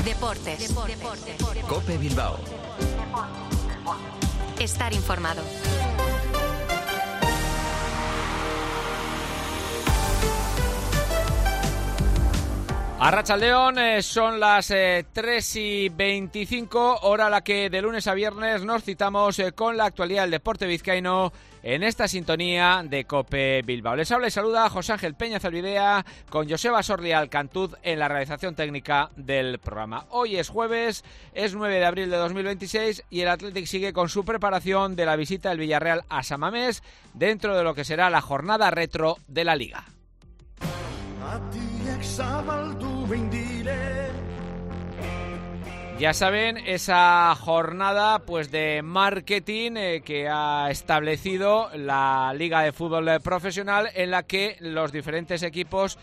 Deportes. COPE Bilbao. Estar informado. Arratsaldeon, son las 3:25, hora a la que de lunes a viernes nos citamos con la actualidad del deporte vizcaíno en esta sintonía de COPE Bilbao. Les habla y saluda José Ángel Peña Zalbidea con Joseba Sorri Alcantuz en la realización técnica del programa. Hoy es jueves, es 9 de abril de 2026 y el Athletic sigue con su preparación de la visita del Villarreal a San Mamés dentro de lo que será la jornada retro de la Liga. Ya saben, esa jornada pues de marketing que ha establecido la Liga de Fútbol Profesional, en la que los diferentes equipos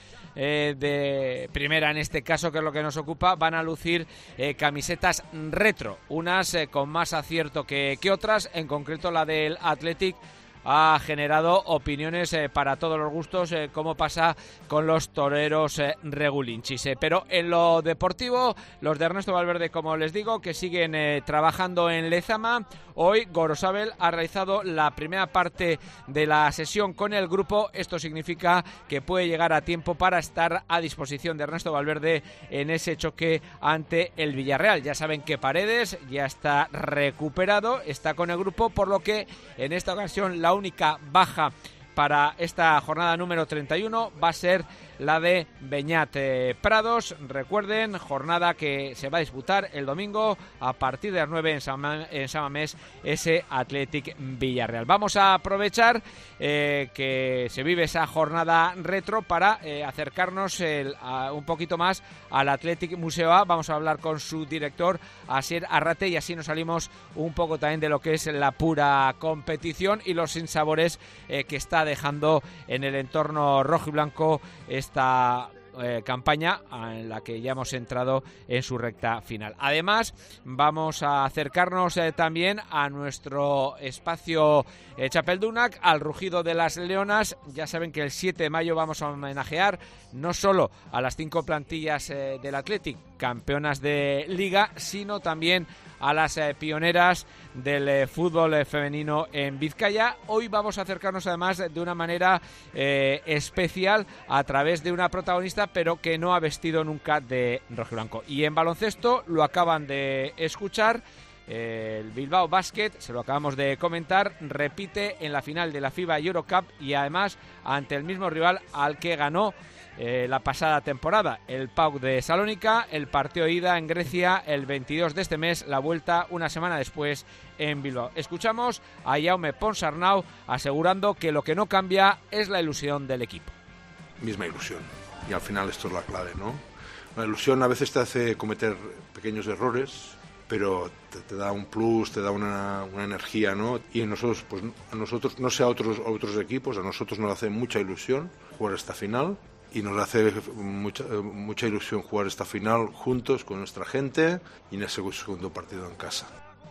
de primera, en este caso, que es lo que nos ocupa, van a lucir camisetas retro, unas con más acierto que otras. En concreto, la del Athletic ha generado opiniones para todos los gustos, como pasa con los toreros regulinchis. Pero en lo deportivo, los de Ernesto Valverde, como les digo, que siguen trabajando en Lezama. Hoy Gorosabel ha realizado la primera parte de la sesión con el grupo. Esto significa que puede llegar a tiempo para estar a disposición de Ernesto Valverde en ese choque ante el Villarreal. Ya saben que Paredes ya está recuperado, está con el grupo, por lo que en esta ocasión la única baja para esta jornada número 31 va a ser la de Beñat Prados. Recuerden, jornada que se va a disputar el domingo a partir de las 9 en San Mamés, ese Athletic Villarreal. Vamos a aprovechar que se vive esa jornada retro para acercarnos un poquito más al Athletic Museo A. Vamos a hablar con su director, Asier Arrate, y así nos salimos un poco también de lo que es la pura competición y los sinsabores que está dejando en el entorno rojo y blanco esta campaña en la que ya hemos entrado en su recta final. Además, vamos a acercarnos también a nuestro espacio Txapeldunak, al rugido de las leonas. Ya saben que el 7 de mayo vamos a homenajear no solo a las 5 plantillas del Athletic, campeonas de Liga, sino también a las pioneras del fútbol femenino en Vizcaya. Hoy vamos a acercarnos además de una manera especial a través de una protagonista, pero que no ha vestido nunca de rojo y blanco. Y en baloncesto lo acaban de escuchar. El Bilbao Basket, se lo acabamos de comentar, repite en la final de la FIBA Eurocup y además ante el mismo rival al que ganó la pasada temporada, el PAOK de Salónica. El partido de ida en Grecia el 22 de este mes, la vuelta una semana después en Bilbao. Escuchamos a Jaume Ponsarnau asegurando que lo que no cambia es la ilusión del equipo. Misma ilusión, y al final esto es la clave, ¿no? La ilusión a veces te hace cometer pequeños errores, pero te da un plus, te da una energía, ¿no? Y nosotros, pues a nosotros, no sé a otros equipos, a nosotros nos hace mucha ilusión jugar esta final. Y nos hace mucha ilusión jugar esta final juntos con nuestra gente y en ese segundo partido en casa.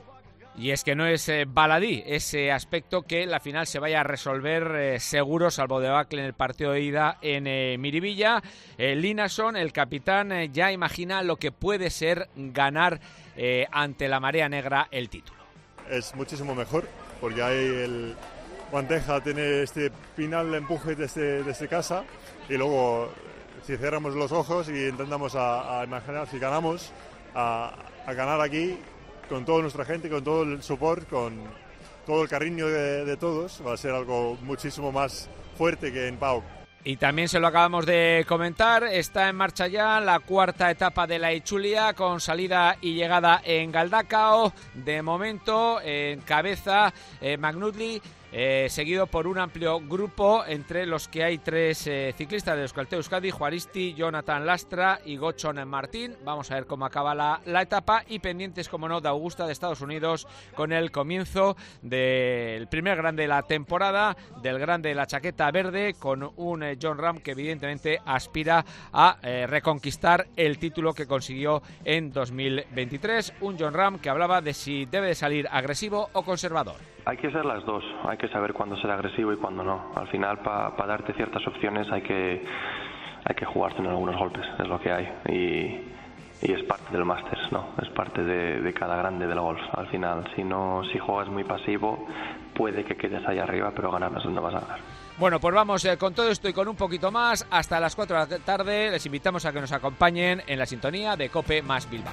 Y es que no es baladí ese aspecto que la final se vaya a resolver seguro, salvo debacle en el partido de ida en Miribilla. Linason, el capitán, ya imagina lo que puede ser ganar ante la Marea Negra el título. Es muchísimo mejor porque hay el Bandeja tiene este final de empuje desde casa, y luego si cerramos los ojos y intentamos a imaginar si ganamos, a ganar aquí con toda nuestra gente, con todo el support, con todo el cariño de todos, va a ser algo muchísimo más fuerte que en PAOK. Y también se lo acabamos de comentar, está en marcha ya la cuarta etapa de la Itzulia, con salida y llegada en Galdakao. De momento en cabeza Magnutli, seguido por un amplio grupo entre los que hay 3 ciclistas de Euskaltel Euskadi: Juaristi, Jonathan Lastra y Gochon Martín. Vamos a ver cómo acaba la etapa, y pendientes, como no, de Augusta de Estados Unidos, con el comienzo del primer grande de la temporada, del grande de la chaqueta verde, con un John Ram que evidentemente aspira a reconquistar el título que consiguió en 2023. Un John Ram que hablaba de si debe de salir agresivo o conservador. Hay que ser las dos, hay que saber cuándo ser agresivo y cuándo no. Al final, para darte ciertas opciones hay que jugarse en algunos golpes, es lo que hay. es parte del Masters, ¿no? Es parte de cada grande del golf. Al final, si juegas muy pasivo, puede que quedes ahí arriba, pero ganar es donde vas a ganar. Bueno, pues vamos con todo esto y con un poquito más hasta las 4 de la tarde. Les invitamos a que nos acompañen en la sintonía de COPE más Bilbao.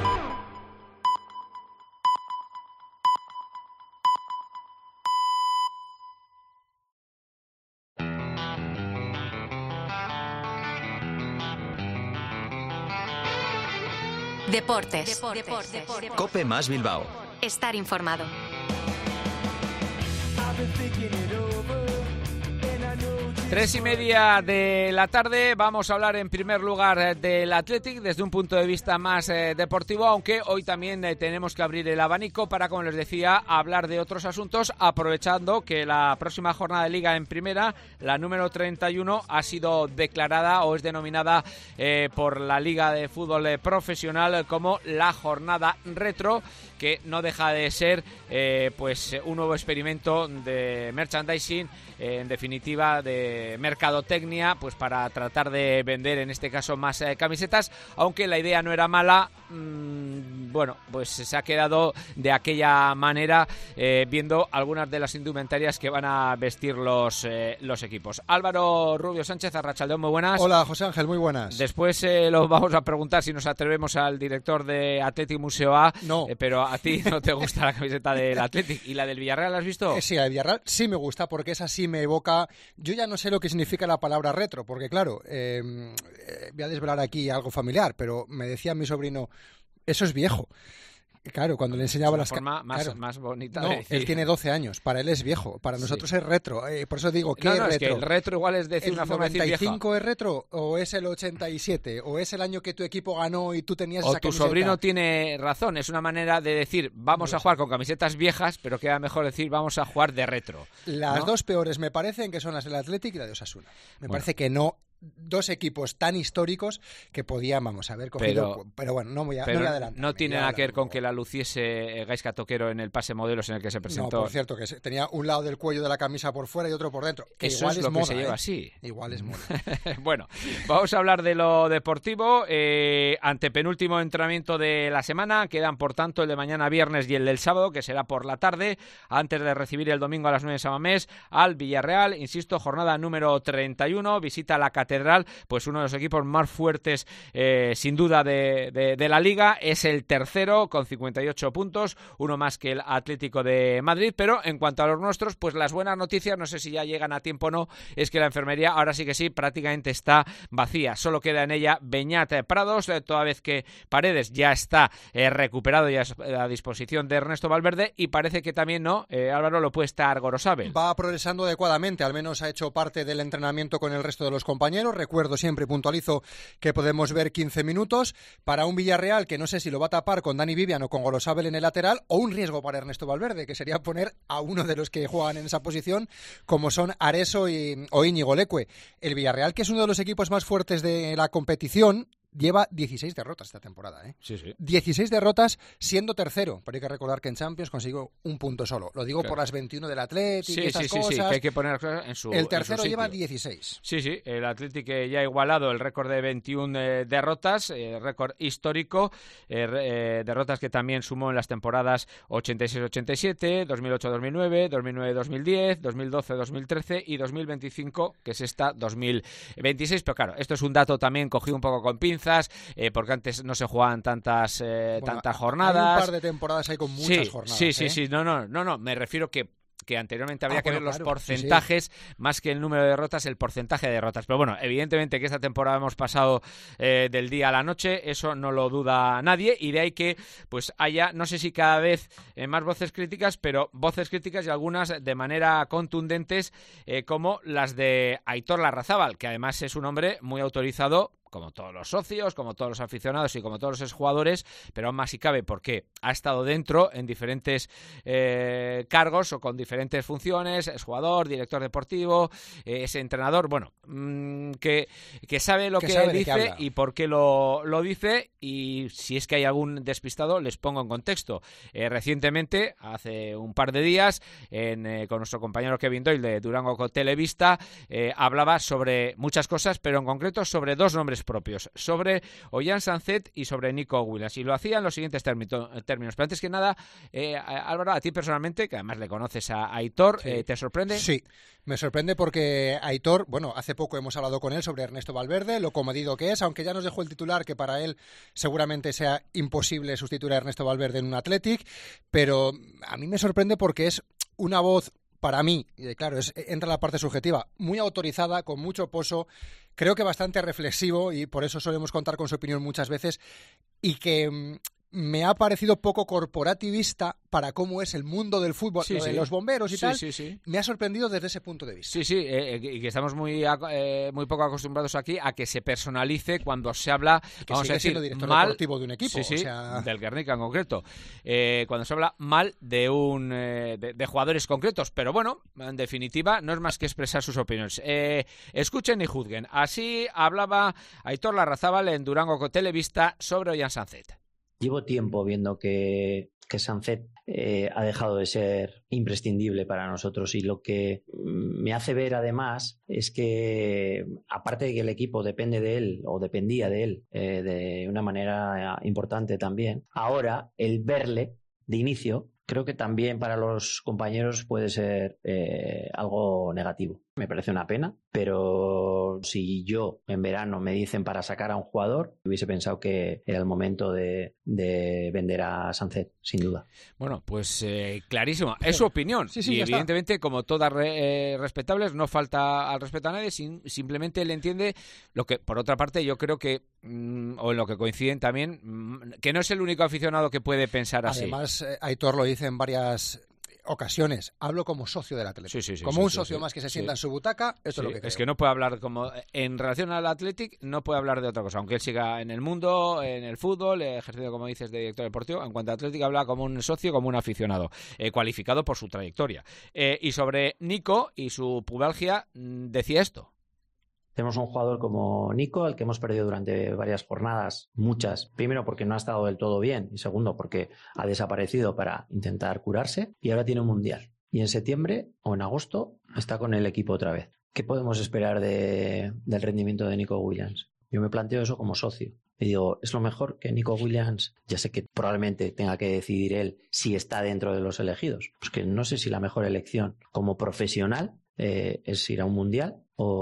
Deportes. COPE más Bilbao. Estar informado. 3:30 de la tarde. Vamos a hablar en primer lugar del Athletic desde un punto de vista más deportivo, aunque hoy también tenemos que abrir el abanico para, como les decía, hablar de otros asuntos, aprovechando que la próxima jornada de Liga en Primera, la número 31, ha sido declarada o es denominada por la Liga de Fútbol Profesional como la jornada retro, que no deja de ser pues un nuevo experimento de merchandising, en definitiva de mercadotecnia, pues para tratar de vender en este caso más camisetas, aunque la idea no era mala. Bueno, pues se ha quedado de aquella manera, viendo algunas de las indumentarias que van a vestir los equipos. Álvaro Rubio Sánchez, arratsaldeón, muy buenas. Hola, José Ángel, muy buenas. Después lo vamos a preguntar si nos atrevemos al director de Athletic Museo A. No. Pero a ti no te gusta la camiseta del Athletic. ¿Y la del Villarreal la has visto? Sí, la del Villarreal sí me gusta, porque esa sí me evoca. Yo ya no sé lo que significa la palabra retro, porque claro, voy a desvelar aquí algo familiar, pero me decía mi sobrino, eso es viejo. Claro, cuando le enseñaba las forma más bonita. No, de decir. Él tiene 12 años, para él es viejo, para nosotros es retro. Por eso digo que es retro. Es que el retro igual es decir una forma de decir vieja. ¿El 95 es retro o es el 87 o es el año que tu equipo ganó y tú tenías esa camiseta? O tu sobrino tiene razón, es una manera de decir vamos a jugar con camisetas viejas, pero queda mejor decir vamos a jugar de retro. Las dos peores me parecen que son las del Athletic y la de Osasuna. Me parece que no. Dos equipos tan históricos que podían, vamos a ver, cogido, pero bueno, no voy a adelantar. No tiene nada que ver con que la luciese Gaizka Toquero en el pase modelos en el que se presentó. No, por cierto, que tenía un lado del cuello de la camisa por fuera y otro por dentro. Que eso igual es lo moda, que se lleva así. Igual es moda. Bueno, vamos a hablar de lo deportivo. Antepenúltimo entrenamiento de la semana. Quedan, por tanto, el de mañana viernes y el del sábado, que será por la tarde, antes de recibir el domingo a las 9 de Samamés al Villarreal. Insisto, jornada número 31. Visita la Catedral, pues uno de los equipos más fuertes sin duda de la Liga. Es el tercero con 58 puntos, uno más que el Atlético de Madrid. Pero en cuanto a los nuestros, pues las buenas noticias, no sé si ya llegan a tiempo o no, es que la enfermería ahora sí que sí, prácticamente está vacía. Solo queda en ella Beñat Prados, toda vez que Paredes ya está recuperado, ya a disposición de Ernesto Valverde, y parece que también Álvaro, lo puede estar Gorosabel. Va progresando adecuadamente, al menos ha hecho parte del entrenamiento con el resto de los compañeros. Recuerdo siempre, puntualizo, que podemos ver 15 minutos para un Villarreal que no sé si lo va a tapar con Dani Vivian o con Gorosabel en el lateral, o un riesgo para Ernesto Valverde, que sería poner a uno de los que juegan en esa posición, como son Areso o Íñigo Leque. El Villarreal, que es uno de los equipos más fuertes de la competición, lleva 16 derrotas esta temporada, ¿eh? Sí, sí. 16 derrotas siendo tercero, pero hay que recordar que en Champions consiguió un punto solo. Lo digo por las 21 del Athletic y estas cosas. Sí, que hay que poner las cosas en su El tercero en su lleva sitio. 16. Sí, el Athletic ya ha igualado el récord de 21 derrotas, récord histórico, derrotas que también sumó en las temporadas 86-87, 2008-2009, 2009-2010, 2012-2013 y 2025, que es esta 2026. Pero claro, esto es un dato también cogido un poco con pinzas, porque antes no se jugaban tantas jornadas. Hay un par de temporadas ahí con muchas jornadas. Sí, no, me refiero que anteriormente habría que ver los porcentajes, más que el número de derrotas, el porcentaje de derrotas. Pero bueno, evidentemente que esta temporada hemos pasado del día a la noche, eso no lo duda nadie, y de ahí que pues haya, no sé si cada vez más voces críticas, pero voces críticas y algunas de manera contundentes, como las de Aitor Larrazábal, que además es un hombre muy autorizado, como todos los socios, como todos los aficionados y como todos los exjugadores, pero aún más si cabe porque ha estado dentro en diferentes cargos o con diferentes funciones, es jugador, director deportivo, es entrenador, bueno, que sabe lo que dice y por qué lo dice, y si es que hay algún despistado, les pongo en contexto. Recientemente, hace un par de días, con nuestro compañero Kevin Doyle de Durango Televista, hablaba sobre muchas cosas, pero en concreto sobre dos nombres propios sobre Ollán Sancet y sobre Nico Williams. Y lo hacía en los siguientes términos. Pero antes que nada, Álvaro, a ti personalmente, que además le conoces a Aitor, Sí. ¿te sorprende? Sí, me sorprende porque Aitor, bueno, hace poco hemos hablado con él sobre Ernesto Valverde, lo comedido que es, aunque ya nos dejó el titular que para él seguramente sea imposible sustituir a Ernesto Valverde en un Athletic, pero a mí me sorprende porque es una voz, para mí, claro, entra la parte subjetiva, muy autorizada, con mucho poso, creo que bastante reflexivo, y por eso solemos contar con su opinión muchas veces, y que me ha parecido poco corporativista para cómo es el mundo del fútbol, Sí, lo de sí. los bomberos y tal. Sí. Me ha sorprendido desde ese punto de vista. Sí, y que estamos muy poco acostumbrados aquí a que se personalice cuando se habla, Que vamos sigue a decir, siendo director mal deportivo de un equipo. Sí, o sea... del Guernica en concreto. Cuando se habla mal de de jugadores concretos, pero bueno, en definitiva, no es más que expresar sus opiniones. Escuchen y juzguen. Así hablaba Aitor Larrazábal en Durango Televista sobre Ollán Sancet. Llevo tiempo viendo que Sancet ha dejado de ser imprescindible para nosotros, y lo que me hace ver además es que, aparte de que el equipo depende de él o dependía de él de una manera importante también, ahora el verle de inicio creo que también para los compañeros puede ser algo negativo. Me parece una pena, pero si yo en verano me dicen para sacar a un jugador, hubiese pensado que era el momento de vender a Sancet, sin duda. Bueno, pues clarísimo. Es su opinión. Sí, y evidentemente, está. como todas respetables, no falta al respeto a nadie, simplemente él entiende lo que, por otra parte, yo creo que, o en lo que coinciden también, que no es el único aficionado que puede pensar así. Además, Aitor lo dice en varias ocasiones. Hablo como socio del Athletic. Como un socio más que se sienta en su butaca, esto es lo que creo. Es que no puede hablar como en relación al Athletic, no puede hablar de otra cosa, aunque él siga en el mundo, en el fútbol, ejercido, como dices, de director deportivo. En cuanto a Athletic, habla como un socio, como un aficionado, cualificado por su trayectoria. Y sobre Nico y su pubalgia, decía esto. Tenemos un jugador como Nico, al que hemos perdido durante varias jornadas, muchas. Primero porque no ha estado del todo bien, y segundo porque ha desaparecido para intentar curarse, y ahora tiene un mundial. Y en septiembre o en agosto está con el equipo otra vez. ¿Qué podemos esperar del rendimiento de Nico Williams? Yo me planteo eso como socio. Y digo, es lo mejor que Nico Williams, ya sé que probablemente tenga que decidir él si está dentro de los elegidos. Pues que no sé si la mejor elección como profesional es ir a un mundial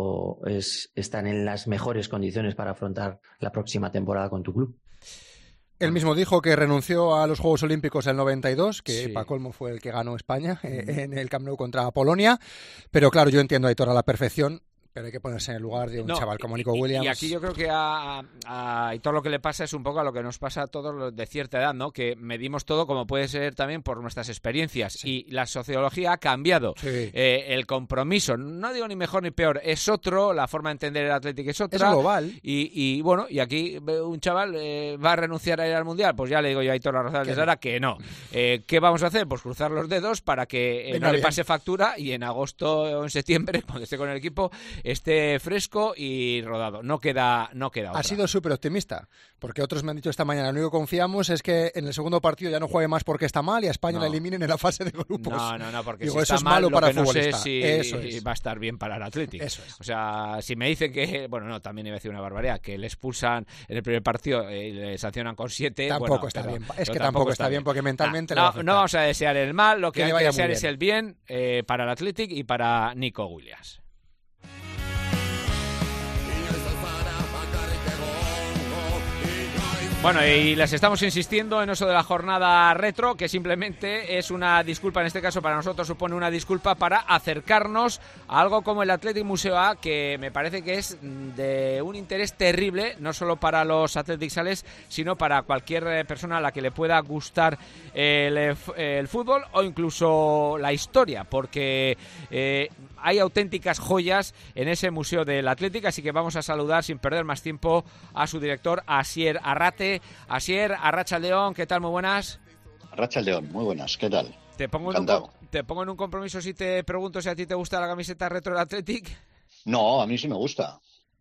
o es estar en las mejores condiciones para afrontar la próxima temporada con tu club. Él mismo dijo que renunció a los Juegos Olímpicos del 92, que para colmo fue el que ganó España en el Camp Nou contra Polonia, pero claro, yo entiendo a Aitor a la perfección. Pero hay que ponerse en el lugar de un chaval como Nico Williams. Y aquí yo creo que a Aitor lo que le pasa es un poco a lo que nos pasa a todos los de cierta edad, ¿no? Que medimos todo, como puede ser también por nuestras experiencias. Sí. Y la sociología ha cambiado. Sí. El compromiso, no digo ni mejor ni peor, es otro, la forma de entender el Athletic es otra. Es global. Y bueno, y aquí un chaval va a renunciar a ir al Mundial, pues ya le digo yo a Aitor Larrazábal desde ahora que no. ¿Qué vamos a hacer? Pues cruzar los dedos para que no le pase factura y en agosto o en septiembre, cuando esté con el equipo, esté fresco y rodado. No queda otra. Ha sido súper optimista, porque otros me han dicho esta mañana, lo único que confiamos es que en el segundo partido ya no juegue más porque está mal y a España la eliminen en la fase de grupos. No, porque digo, si eso está es mal, malo para el no futbolista. sé si va a estar bien para el Athletic. Eso es. O sea, si me dicen que, bueno, no, también iba a decir una barbaridad, que le expulsan en el primer partido y le sancionan con 7. Tampoco está bien. Es que tampoco está bien porque mentalmente no vamos a desear el mal, lo que hay que desear es el bien para el Athletic y para Nico Williams. Bueno, y les estamos insistiendo en eso de la jornada retro, que simplemente es una disculpa, en este caso para nosotros supone una disculpa para acercarnos a algo como el Athletic Museo A, que me parece que es de un interés terrible, no solo para los Athletic Sales, sino para cualquier persona a la que le pueda gustar el fútbol o incluso la historia, porque hay auténticas joyas en ese museo del Athletic, así que vamos a saludar sin perder más tiempo a su director, Asier Arrate. Asier, Arratsaldeon, ¿qué tal? Muy buenas. Arratsaldeon, muy buenas, ¿qué tal? Te pongo en un compromiso si te pregunto si a ti te gusta la camiseta retro del Athletic. No, a mí sí me gusta.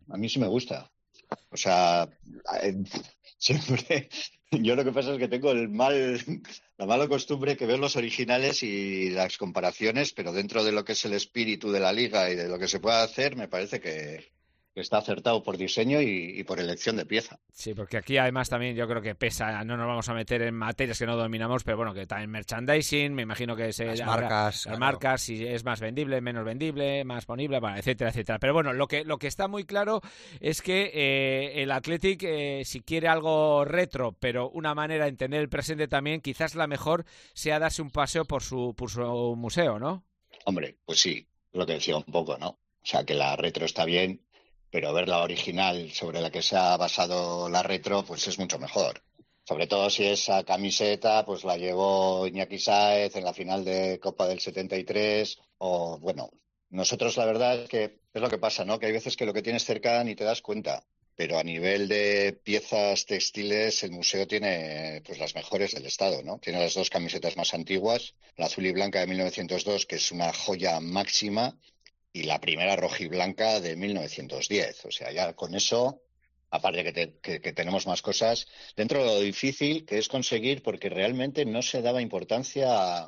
O sea, siempre... Yo lo que pasa es que tengo la mala costumbre que ver los originales y las comparaciones, pero dentro de lo que es el espíritu de la liga y de lo que se puede hacer, me parece que está acertado por diseño y por elección de pieza. Sí, porque aquí además también yo creo que pesa, no nos vamos a meter en materias que no dominamos, pero bueno, que también merchandising, me imagino que las marcas, las marcas, si es más vendible, menos vendible, más ponible, bueno, etcétera, etcétera. Pero bueno, lo que está muy claro es que el Athletic, si quiere algo retro, pero una manera de entender el presente también, quizás la mejor sea darse un paseo por su museo, ¿no? Hombre, pues sí, lo que decía un poco, ¿no? O sea, que la retro está bien, pero ver la original sobre la que se ha basado la retro, pues es mucho mejor. Sobre todo si esa camiseta pues la llevó Iñaki Sáez en la final de Copa del 73, o bueno, nosotros la verdad es que es lo que pasa, ¿no? Que hay veces que lo que tienes cerca ni te das cuenta, pero a nivel de piezas textiles el museo tiene pues las mejores del estado, ¿no? Tiene las 2 camisetas más antiguas, la azul y blanca de 1902, que es una joya máxima, y la primera rojiblanca de 1910. O sea, ya con eso, aparte que tenemos más cosas, dentro de lo difícil que es conseguir, porque realmente no se daba importancia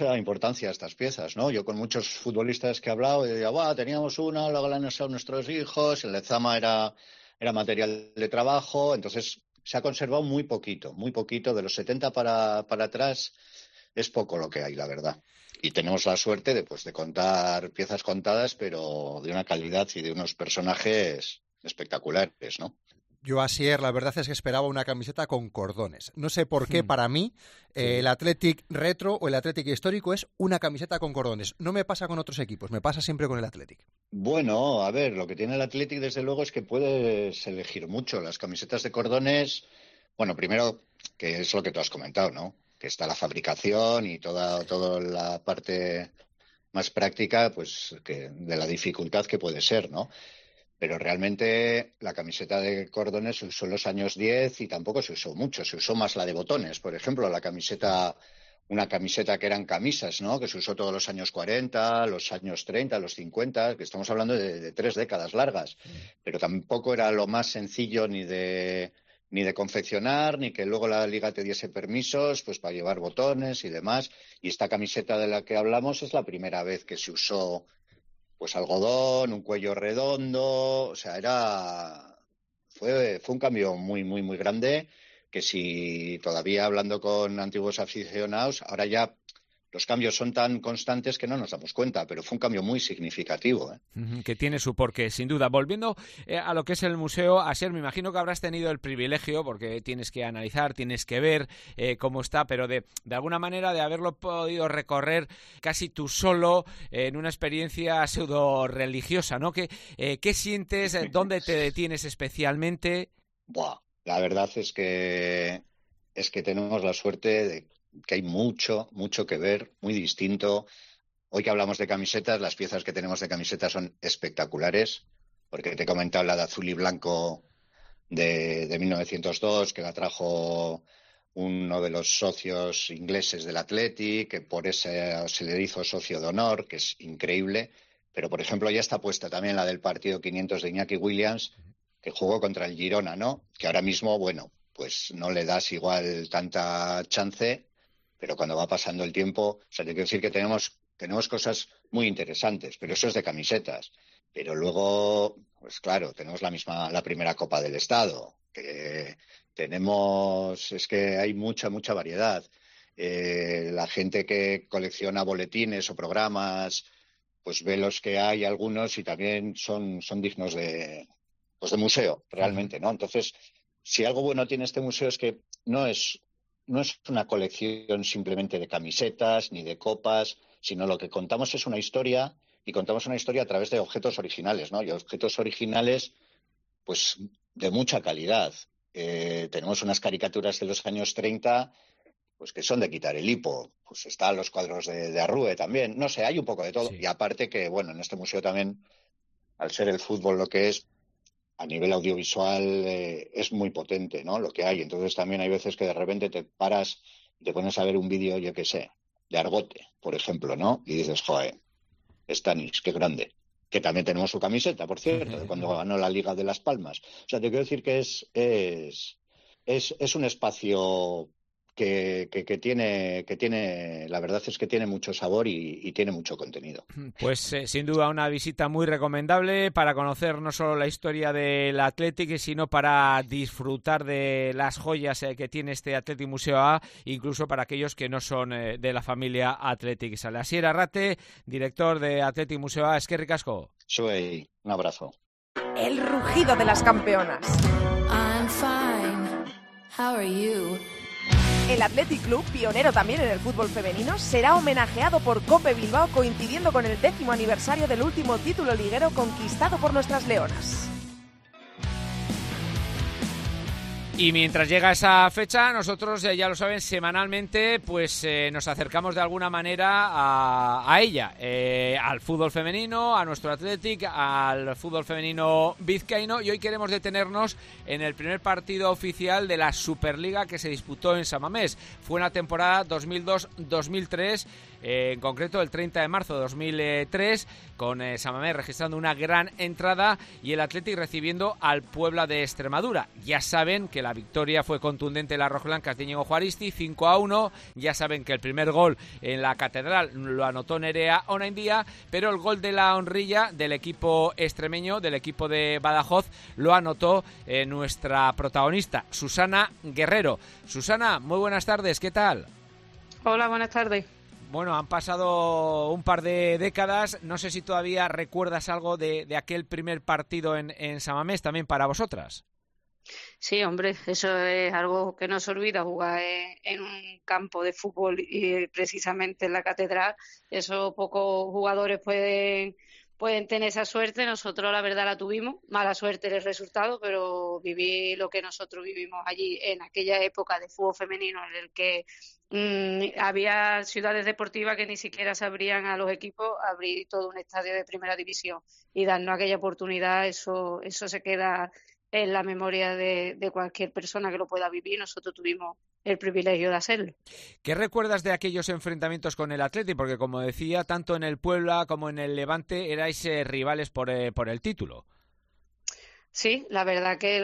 a estas piezas, ¿no? Yo con muchos futbolistas que he hablado, decía, teníamos una, luego la han usado nuestros hijos, el Lezama era material de trabajo, entonces se ha conservado muy poquito, de los 70 para atrás es poco lo que hay, la verdad. Y tenemos la suerte de contar piezas contadas, pero de una calidad y de unos personajes espectaculares, ¿no? Yo, Asier, la verdad es que esperaba una camiseta con cordones. No sé por qué, para mí, el Athletic retro o el Athletic histórico es una camiseta con cordones. No me pasa con otros equipos, me pasa siempre con el Athletic. Bueno, a ver, lo que tiene el Athletic, desde luego, es que puedes elegir mucho. Las camisetas de cordones, bueno, primero, que es lo que tú has comentado, ¿no? Que está la fabricación y toda la parte más práctica, pues, que de la dificultad que puede ser, ¿no? Pero realmente la camiseta de cordones se usó en los años 10 y tampoco se usó mucho. Se usó más la de botones. Por ejemplo, una camiseta que eran camisas, ¿no? Que se usó todos los años 40, los años 30, los 50, que estamos hablando de 3 décadas largas. Pero tampoco era lo más sencillo ni de confeccionar, ni que luego la liga te diese permisos pues para llevar botones y demás. Y esta camiseta de la que hablamos es la primera vez que se usó pues algodón, un cuello redondo, o sea, fue un cambio muy, muy, muy grande, que si todavía hablando con antiguos aficionados, ahora ya los cambios son tan constantes que no nos damos cuenta, pero fue un cambio muy significativo, ¿eh? Que tiene su porqué, sin duda. Volviendo a lo que es el museo, Asier, me imagino que habrás tenido el privilegio, porque tienes que analizar, tienes que ver cómo está, pero de alguna manera de haberlo podido recorrer casi tú solo en una experiencia pseudo religiosa, ¿no? ¿Qué sientes? ¿Dónde te detienes especialmente? La verdad es que tenemos la suerte de que hay mucho, mucho que ver, muy distinto. Hoy que hablamos de camisetas, las piezas que tenemos de camisetas son espectaculares, porque te he comentado la de azul y blanco de 1902, que la trajo uno de los socios ingleses del Athletic, que por eso se le hizo socio de honor, que es increíble. Pero, por ejemplo, ya está puesta también la del partido 500 de Iñaki Williams, que jugó contra el Girona, ¿no? Que ahora mismo, bueno, pues no le das igual tanta chance, pero cuando va pasando el tiempo, o sea, te quiero decir que tenemos cosas muy interesantes, pero eso es de camisetas. Pero luego, pues claro, tenemos la primera Copa del Estado, que es que hay mucha, mucha variedad. La gente que colecciona boletines o programas, pues ve los que hay algunos y también son dignos de museo, realmente, ¿no? Entonces, si algo bueno tiene este museo es que no es una colección simplemente de camisetas ni de copas, sino lo que contamos es una historia, y contamos una historia a través de objetos originales, ¿no? Y objetos originales, pues, de mucha calidad. Tenemos unas caricaturas de los años 30, pues que son de quitar el hipo. Pues están los cuadros de Arrue también. No sé, hay un poco de todo. Sí. Y aparte que, bueno, en este museo también, al ser el fútbol lo que es, a nivel audiovisual es muy potente, ¿no? Lo que hay. Entonces también hay veces que de repente te paras y te pones a ver un vídeo, yo qué sé, de Argote, por ejemplo, ¿no? Y dices, joder, Stanis, qué grande. Que también tenemos su camiseta, por cierto, de cuando ganó la Liga de Las Palmas. O sea, te quiero decir que es un espacio tiene, la verdad es que tiene mucho sabor y tiene mucho contenido. Pues sin duda una visita muy recomendable para conocer no solo la historia del Athletic, sino para disfrutar de las joyas que tiene este Athletic Museo A, incluso para aquellos que no son de la familia Athletic. Asier Arrate, director de Athletic Museo A, eskerrik asko. Shuey, un abrazo. El rugido de las campeonas. I'm fine. How are you? El Athletic Club, pionero también en el fútbol femenino, será homenajeado por COPE Bilbao coincidiendo con el 10º aniversario del último título liguero conquistado por nuestras leonas. Y mientras llega esa fecha, nosotros, ya lo saben, semanalmente pues nos acercamos de alguna manera a ella, al fútbol femenino, a nuestro Athletic, al fútbol femenino vizcaíno, y hoy queremos detenernos en el primer partido oficial de la Superliga que se disputó en San Mamés. Fue una temporada 2002-2003, en concreto el 30 de marzo de 2003, con San Mamés registrando una gran entrada y el Athletic recibiendo al Puebla de Extremadura. Ya saben que la victoria fue contundente de las rojiblancas de Íñigo Juaristi, 5-1. Ya saben que el primer gol en la Catedral lo anotó Nerea Onaindia, pero el gol de la honrilla del equipo extremeño, del equipo de Badajoz, lo anotó nuestra protagonista, Susana Guerrero. Susana, muy buenas tardes, ¿qué tal? Hola, buenas tardes. Bueno, han pasado un par de décadas, no sé si todavía recuerdas algo de aquel primer partido en San Mamés también para vosotras. Sí, hombre, eso es algo que no se olvida, jugar en un campo de fútbol y precisamente en la Catedral. Eso pocos jugadores pueden tener esa suerte. Nosotros la verdad la tuvimos, mala suerte el resultado, pero viví lo que nosotros vivimos allí en aquella época de fútbol femenino en el que había ciudades deportivas que ni siquiera se abrían a los equipos, abrir todo un estadio de primera división y darnos aquella oportunidad, eso se queda en la memoria de cualquier persona que lo pueda vivir. Nosotros tuvimos el privilegio de hacerlo. ¿Qué recuerdas de aquellos enfrentamientos con el Athletic? Porque como decía, tanto en el Puebla como en el Levante erais rivales por el título. Sí, la verdad que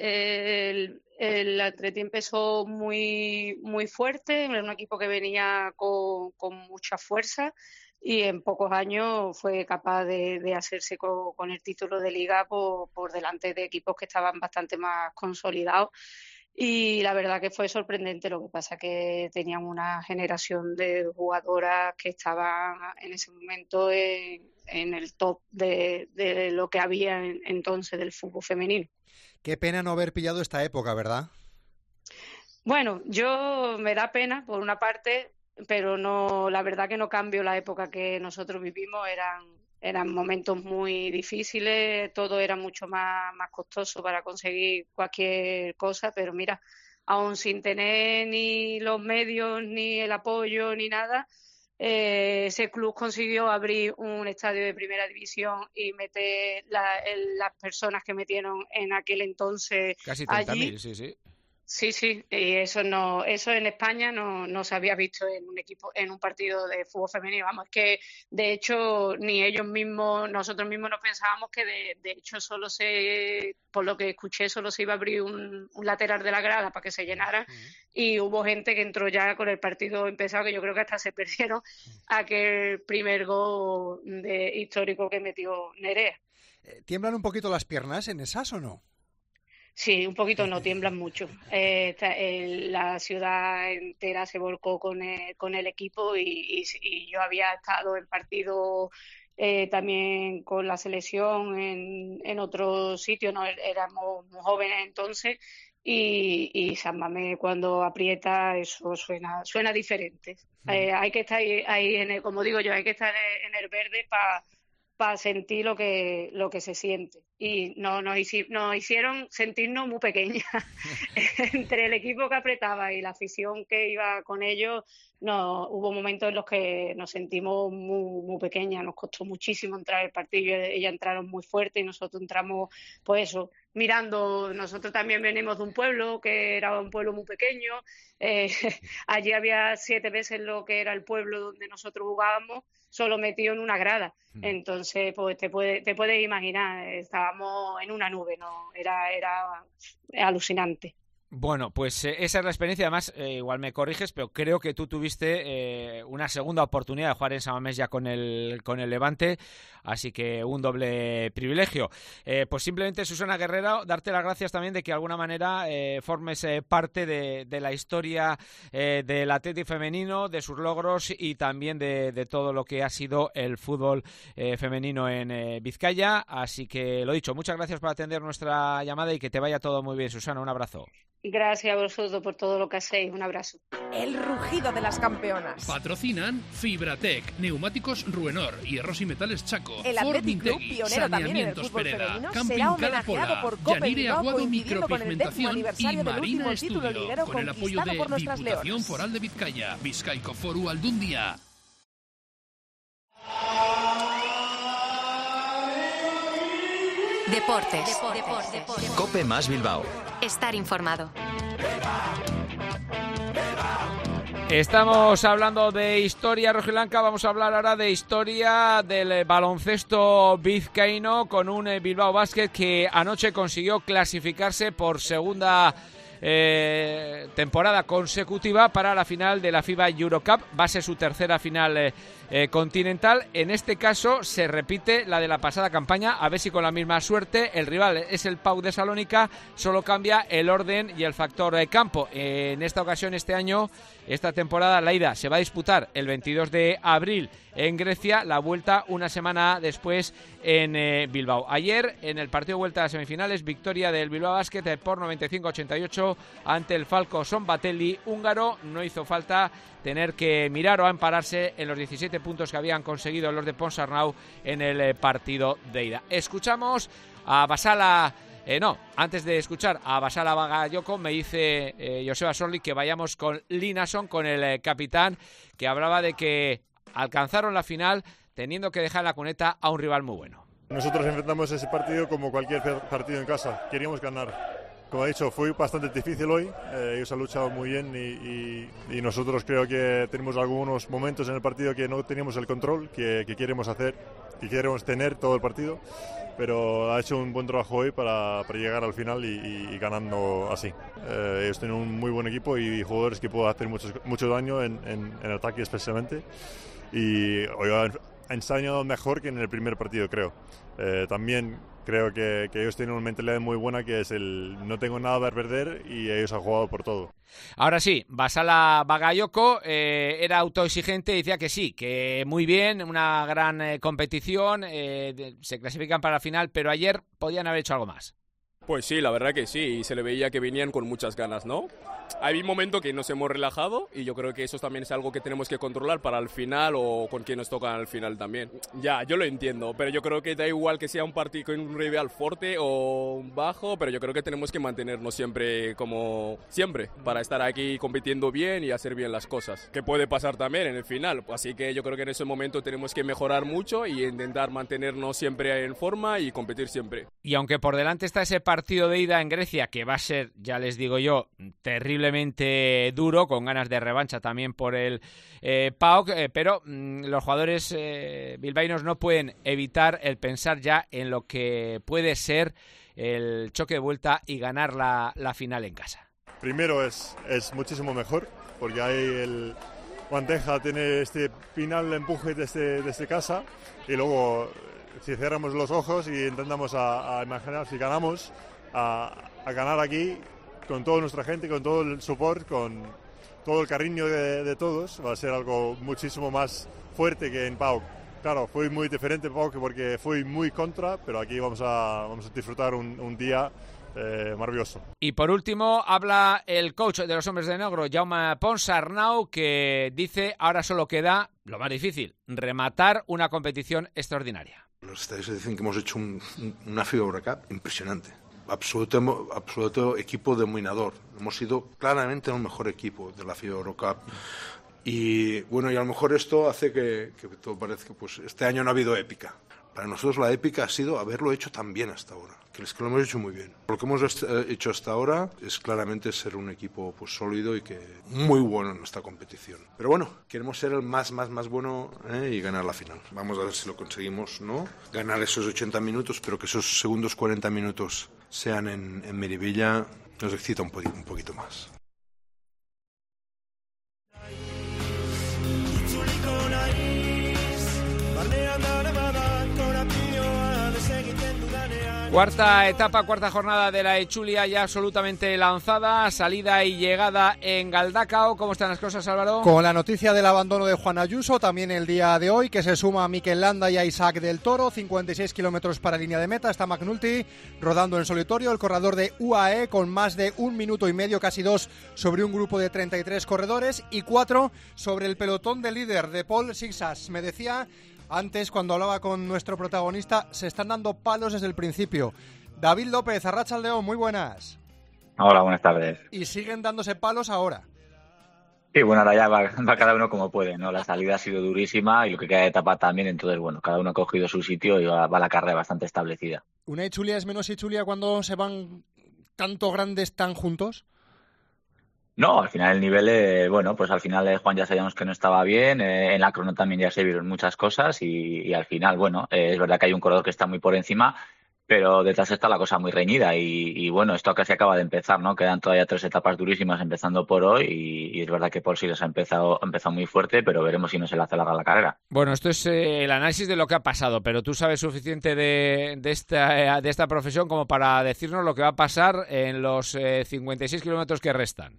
el Athletic empezó muy, muy fuerte, era un equipo que venía con mucha fuerza y en pocos años fue capaz de hacerse con el título de Liga por delante de equipos que estaban bastante más consolidados. Y la verdad que fue sorprendente. Lo que pasa que tenían una generación de jugadoras que estaban en ese momento en el top de lo que había entonces del fútbol femenino. Qué pena no haber pillado esta época, ¿verdad? Bueno, me da pena por una parte, pero no, la verdad que no cambio la época que nosotros vivimos. Eran momentos muy difíciles, todo era mucho más costoso para conseguir cualquier cosa, pero mira, aún sin tener ni los medios, ni el apoyo, ni nada, ese club consiguió abrir un estadio de primera división y meter las personas que metieron en aquel entonces casi 30.000, allí. sí. Sí, y eso en España no se había visto en un equipo, en un partido de fútbol femenino. Vamos, que de hecho ni ellos mismos, nosotros mismos nos pensábamos que de hecho por lo que escuché, solo se iba a abrir un lateral de la grada para que se llenara, y hubo gente que entró ya con el partido empezado, que yo creo que hasta se perdieron aquel primer gol histórico que metió Nerea. ¿Tiemblan un poquito las piernas en esas o no? Sí, un poquito, no tiemblan mucho. La ciudad entera se volcó con el equipo y yo había estado en partidos también con la selección en otros sitios, no éramos muy jóvenes entonces, y San Mamés cuando aprieta eso suena diferente. Hay que estar ahí como digo yo, hay que estar en el verde para sentir lo que se siente. Y nos hicieron sentirnos muy pequeñas. Entre el equipo que apretaba y la afición que iba con ellos, hubo momentos en los que nos sentimos muy, muy pequeñas. Nos costó muchísimo entrar al partido. Ellas entraron muy fuerte y nosotros entramos, pues eso, mirando. Nosotros también venimos de un pueblo que era un pueblo muy pequeño. Allí había 7 veces lo que era el pueblo donde nosotros jugábamos, solo metido en una grada. Entonces, pues te puedes imaginar, estábamos en una nube, ¿no? Era alucinante. Bueno, pues esa es la experiencia. Además, igual me corriges, pero creo que tú tuviste una segunda oportunidad de jugar en San Mamés ya con el Levante, así que un doble privilegio. Pues simplemente, Susana Guerrero, darte las gracias también de que de alguna manera formes parte de la historia del Athletic femenino, de sus logros y también de todo lo que ha sido el fútbol femenino en Vizcaya. Así que, lo dicho, muchas gracias por atender nuestra llamada y que te vaya todo muy bien, Susana. Un abrazo. Gracias a vosotros por todo lo que hacéis. Un abrazo. El rugido de las campeonas. Patrocinan Fibratec, Neumáticos Ruenor, Hierros y Metales Chaco, El Athletic Club, pionero también en el fútbol femenino, será homenajeado por Cope Bilbao, coincidiendo con el 10º aniversario del último título liguero con el apoyo conquistado de por nuestras Diputación leonas. Foral de Vizcaya, Bizkaiko Foru Aldundia. Deportes. Cope más Bilbao. Estar informado. Estamos hablando de historia rojiblanca, vamos a hablar ahora de historia del baloncesto vizcaíno con un Bilbao Basket que anoche consiguió clasificarse por segunda temporada consecutiva para la final de la FIBA Eurocup. Va a ser su tercera final continental. En este caso se repite la de la pasada campaña, a ver si con la misma suerte. El rival es el PAOK de Salónica, solo cambia el orden y el factor campo. En esta ocasión, este año, esta temporada, la ida se va a disputar el 22 de abril en Grecia, la vuelta una semana después en Bilbao. Ayer, en el partido de vuelta a las semifinales, victoria del Bilbao Basket por 95-88 ante el Falco Szombathely húngaro. No hizo falta tener que mirar o ampararse en los 17 puntos que habían conseguido los de Ponsarnau en el partido de ida. Escuchamos a Basala... antes de escuchar a Basala Bagayoko, me dice Joseba Sorli que vayamos con Linason, con el capitán, que hablaba de que alcanzaron la final teniendo que dejar la cuneta a un rival muy bueno. Nosotros enfrentamos ese partido como cualquier partido en casa, queríamos ganar. Como he dicho, fue bastante difícil hoy, ellos han luchado muy bien y nosotros creo que tenemos algunos momentos en el partido que no teníamos el control, que queremos hacer, que queremos tener todo el partido, pero ha hecho un buen trabajo hoy para llegar al final y ganando así. Ellos tienen un muy buen equipo y jugadores que pueden hacer mucho daño en ataque especialmente, y hoy han ensañado mejor que en el primer partido, creo. También creo que ellos tienen una mentalidad muy buena, que es el no tengo nada que perder, y ellos han jugado por todo. Ahora sí, Basala Bagayoko era autoexigente y decía que sí, que muy bien, una gran competición, se clasifican para la final, pero ayer podían haber hecho algo más. Pues sí, la verdad que sí, y se le veía que venían con muchas ganas, ¿no? Hay un momento que nos hemos relajado y yo creo que eso también es algo que tenemos que controlar para el final o con quien nos toca al final también. Ya, yo lo entiendo, pero yo creo que da igual que sea un partido con un rival fuerte o bajo, pero yo creo que tenemos que mantenernos siempre como siempre para estar aquí compitiendo bien y hacer bien las cosas, que puede pasar también en el final. Así que yo creo que en ese momento tenemos que mejorar mucho y intentar mantenernos siempre en forma y competir siempre. Y aunque por delante está ese partido de ida en Grecia, que va a ser, ya les digo yo, terriblemente duro, con ganas de revancha también por el PAOK, pero los jugadores bilbaínos no pueden evitar el pensar ya en lo que puede ser el choque de vuelta y ganar la final en casa. Primero es muchísimo mejor, porque hay el Guanteja tiene este final de empuje desde casa, y luego si cerramos los ojos y intentamos a imaginar si ganamos, a ganar aquí con toda nuestra gente, con todo el support, con todo el cariño de todos, va a ser algo muchísimo más fuerte que en PAOK. Claro, fue muy diferente PAOK porque fue muy contra, pero aquí vamos a disfrutar un día maravilloso. Y por último habla el coach de los hombres de negro, Jaume Ponsarnau, que dice ahora solo queda lo más difícil, rematar una competición extraordinaria. Los estadistas dicen que hemos hecho una FIBA Eurocup impresionante. Absoluto equipo dominador. Hemos sido claramente el mejor equipo de la FIBA Eurocup. Y bueno, y a lo mejor esto hace que todo parezca, pues este año no ha habido épica. Para nosotros la épica ha sido haberlo hecho tan bien hasta ahora, que es que lo hemos hecho muy bien. Lo que hemos hecho hasta ahora es claramente ser un equipo pues sólido y que muy bueno en nuestra competición. Pero bueno, queremos ser el más bueno y ganar la final. Vamos a ver si lo conseguimos, ¿no? Ganar esos 80 minutos, pero que esos segundos 40 minutos sean en Miribilla. nos excita un poquito más. Cuarta etapa, cuarta jornada de la Etxulia ya absolutamente lanzada, salida y llegada en Galdacao. ¿Cómo están las cosas, Álvaro? Con la noticia del abandono de Juan Ayuso, también el día de hoy, que se suma a Mikel Landa y a Isaac del Toro, 56 kilómetros para línea de meta, está McNulty rodando en solitario, el corredor de UAE con más de 1 minuto y medio, casi 2, sobre un grupo de 33 corredores y 4 sobre el pelotón de líder de Paul Sixas. Me decía antes, cuando hablaba con nuestro protagonista, se están dando palos desde el principio. David López, Arratsaldeon, muy buenas. Hola, buenas tardes. Y siguen dándose palos ahora. Sí, bueno, ahora ya va cada uno como puede, ¿no? La salida ha sido durísima y lo que queda de etapa también, entonces, bueno, cada uno ha cogido su sitio y va la carrera bastante establecida. ¿Una Etxulia es menos Etxulia cuando se van tanto grandes tan juntos? No, al final el nivel, bueno, pues al final Juan ya sabíamos que no estaba bien, en la crono también ya se vieron muchas cosas y al final, bueno, es verdad que hay un corredor que está muy por encima, pero detrás está la cosa muy reñida y bueno, esto casi acaba de empezar, ¿no? Quedan todavía 3 etapas durísimas empezando por hoy y es verdad que Paul Sixas ha empezado muy fuerte, pero veremos si no se le hace larga la carrera. Bueno, esto es el análisis de lo que ha pasado, pero tú sabes suficiente de esta profesión como para decirnos lo que va a pasar en los 56 kilómetros que restan.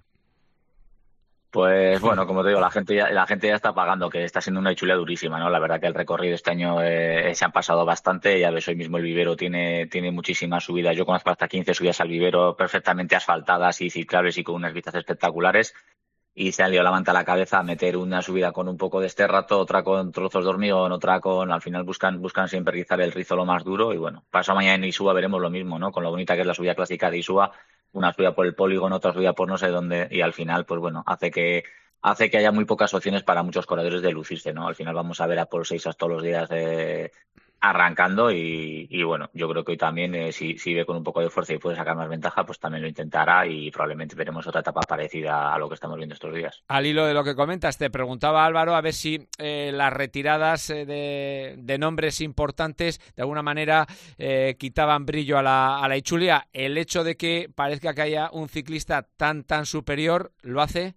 Pues bueno, como te digo, la gente ya está pagando, que está siendo una Etxulia durísima, ¿no? La verdad que el recorrido este año se han pasado bastante, ya ves, hoy mismo el vivero tiene muchísimas subidas. Yo conozco hasta 15 subidas al vivero perfectamente asfaltadas y ciclables y con unas vistas espectaculares y se han liado la manta a la cabeza a meter una subida con un poco de esterrato, otra con trozos de hormigón, otra con... Al final buscan siempre rizar el rizo lo más duro y bueno, pasado mañana en Isúa veremos lo mismo, ¿no? Con lo bonita que es la subida clásica de Isúa, una subida por el polígono, otra subida por no sé dónde y al final, pues bueno, hace que haya muy pocas opciones para muchos corredores de lucirse, ¿no? Al final vamos a ver a Paul Sixas todos los días arrancando y bueno, yo creo que hoy también si ve con un poco de fuerza y puede sacar más ventaja, pues también lo intentará y probablemente veremos otra etapa parecida a lo que estamos viendo estos días. Al hilo de lo que comentas, te preguntaba Álvaro a ver si las retiradas de nombres importantes de alguna manera quitaban brillo a la Etxulia. El hecho de que parezca que haya un ciclista tan superior, ¿lo hace?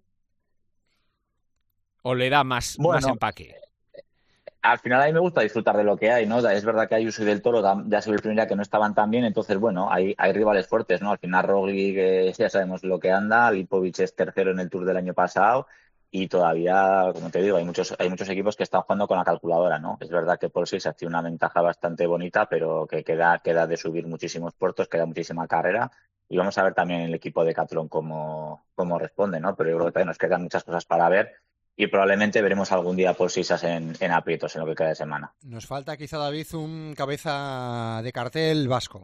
¿O le da más empaque? Al final a mí me gusta disfrutar de lo que hay, ¿no? Es verdad que Ayuso y del Toro ya se ve el primer día que no estaban tan bien, entonces, bueno, hay rivales fuertes, ¿no? Al final Roglic ya sabemos lo que anda, Lipovic es tercero en el Tour del año pasado y todavía, como te digo, hay muchos equipos que están jugando con la calculadora, ¿no? Es verdad que Paul Sixas tiene una ventaja bastante bonita, pero que queda de subir muchísimos puertos, queda muchísima carrera y vamos a ver también el equipo de Decathlon cómo responde, ¿no? Pero yo creo que todavía nos quedan muchas cosas para ver. Y probablemente veremos algún día Paul Sixas en aprietos en lo que queda de semana. Nos falta quizá, David, un cabeza de cartel vasco.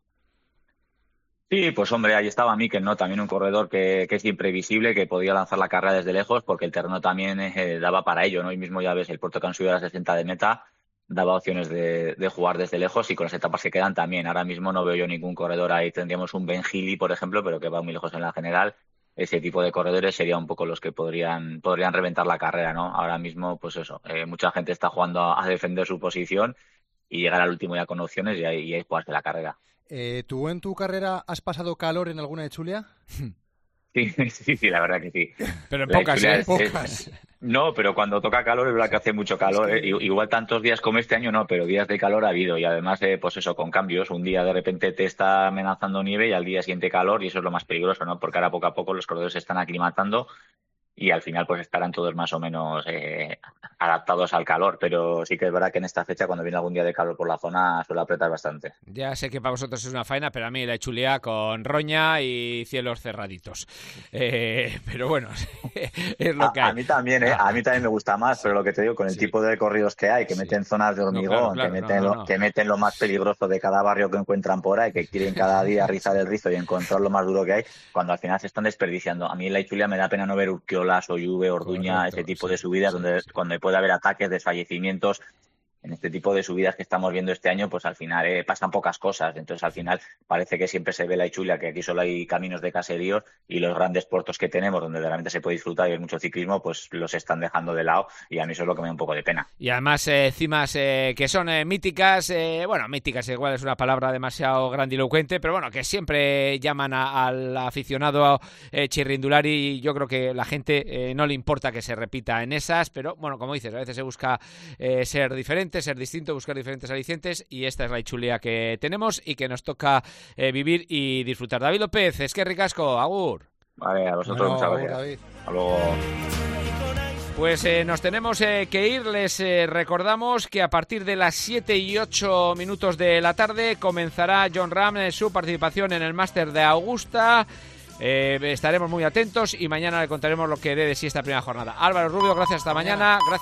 Sí, pues hombre, ahí estaba Mikel, ¿no? También un corredor que es imprevisible, que podía lanzar la carrera desde lejos porque el terreno también daba para ello, ¿no? Hoy mismo ya ves, el puerto que han subido a las 60 de meta daba opciones de jugar desde lejos y con las etapas que quedan también. Ahora mismo no veo yo ningún corredor ahí. Tendríamos un Ben Gili, por ejemplo, pero que va muy lejos en la general. Ese tipo de corredores serían un poco los que podrían reventar la carrera, ¿no? Ahora mismo, pues eso, mucha gente está jugando a defender su posición y llegar al último ya con opciones y ahí jugarse la carrera. ¿Tú en tu carrera has pasado calor en alguna Etxulia? Sí, la verdad que sí. Pero en pocas. No, pero cuando toca calor es verdad que hace mucho calor. Igual tantos días como este año no, pero días de calor ha habido y además, pues eso, con cambios. Un día de repente te está amenazando nieve y al día siguiente calor y eso es lo más peligroso, ¿no? Porque ahora poco a poco los corredores se están aclimatando y al final pues estarán todos más o menos adaptados al calor, pero sí que es verdad que en esta fecha cuando viene algún día de calor por la zona suele apretar bastante. Ya sé que para vosotros es una faena, pero a mí la Etxulia con roña y cielos cerraditos. Pero bueno, es lo que hay. A mí también, a mí también me gusta más, pero lo que te digo, con el tipo de recorridos que hay, que meten zonas de hormigón, que meten lo más peligroso de cada barrio que encuentran por ahí, que quieren cada día rizar el rizo y encontrar lo más duro que hay, cuando al final se están desperdiciando. A mí en la Etxulia me da pena no ver Urquiola, Soyuve, Orduña, ese tipo de subidas donde puede haber ataques, desfallecimientos en este tipo de subidas que estamos viendo este año, pues al final pasan pocas cosas. Entonces, al final parece que siempre se ve la Ichulia, que aquí solo hay caminos de caseríos, y los grandes puertos que tenemos, donde realmente se puede disfrutar y hay mucho ciclismo, pues los están dejando de lado, y a mí eso es lo que me da un poco de pena. Y además cimas que son míticas, bueno, míticas igual es una palabra demasiado grandilocuente, pero bueno, que siempre llaman al aficionado chirrindular, y yo creo que la gente no le importa que se repita en esas, pero bueno, como dices, a veces se busca ser diferente, ser distinto, buscar diferentes alicientes, y esta es la Ichulia que tenemos y que nos toca vivir y disfrutar. David López, es que ricasco, agur. Vale, a vosotros muchas gracias. Hasta luego. Pues nos tenemos que ir. Les recordamos que a partir de las 7:08 de la tarde comenzará Jon Rahm su participación en el Máster de Augusta. Estaremos muy atentos y mañana le contaremos lo que dé de sí esta primera jornada. Álvaro Rubio, gracias, hasta mañana. Gracias.